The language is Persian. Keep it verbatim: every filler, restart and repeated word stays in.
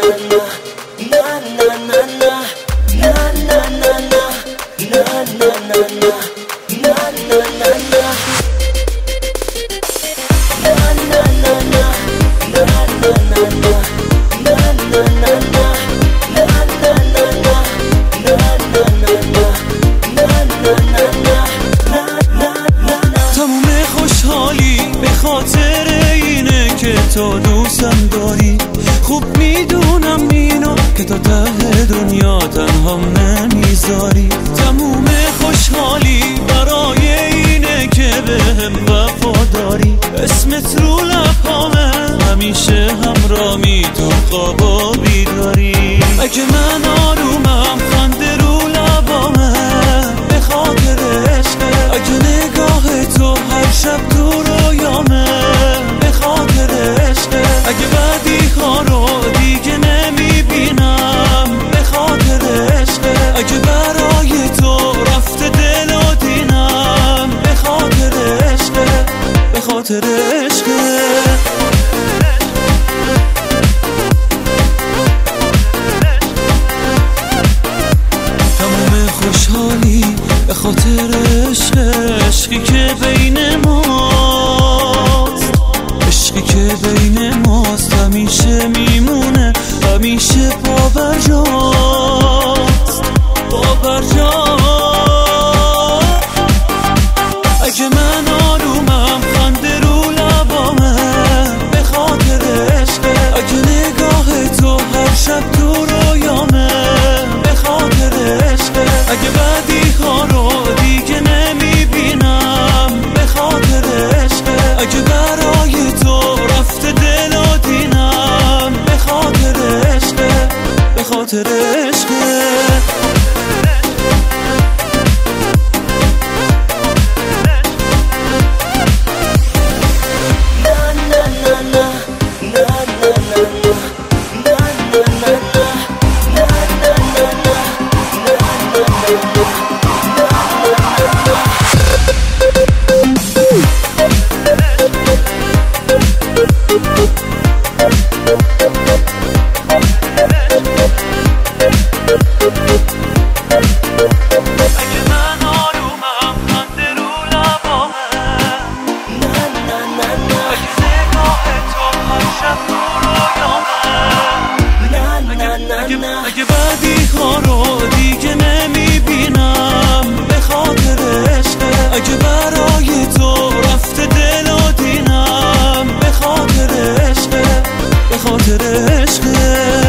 تموم خوشحالی به خاطر اینه که تو دوستم داری. خوب میدونم اینو که تا ته دنیا تنهام نمیذاری. تموم خوشحالی برای اینه که به هم وفاداری. اسمت رو لبامه همیشه همرامی تو خواب و بیداری. اگه من آرومم خنده رو لبامه به خاطر عشقه. اگه نگاه تو هر شب تو رویامه به خاطر عشقه. اگه بدی ها رو دیگه نمیبینم به خاطر عشقه. اگه برای تو رفته دل و دینم به خاطر عشقه. به خاطر عشقه. تمام خوشحالی به خاطر عشق. عشقی که بین ماست، عشقی که بین ماست همیشه میمونه، همیشه پابرجاست، پابرجاست. اگه من آرومم خنده رو لبامه به خاطر عشقه. اگه نگاه تو هر شب تو رویامه به خاطر عشقه. اگه بدی ها رو دیگه نمیبینم به خاطر عشقه. اگه برای تو رفته دل و دینم به خاطر عشقه. به خاطر عشقه. اگه بدی ها رو دیگه نمیبینم به خاطر عشقه. اگه برای تو رفته دل و دینم به خاطر عشقه. به خاطر عشقه.